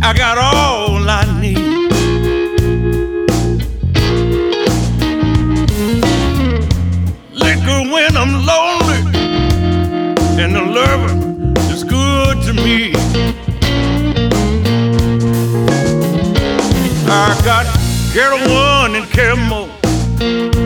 I got all I need. Liquor when I'm lonely, and the lover is good to me. I got Carol One and Carol Mo.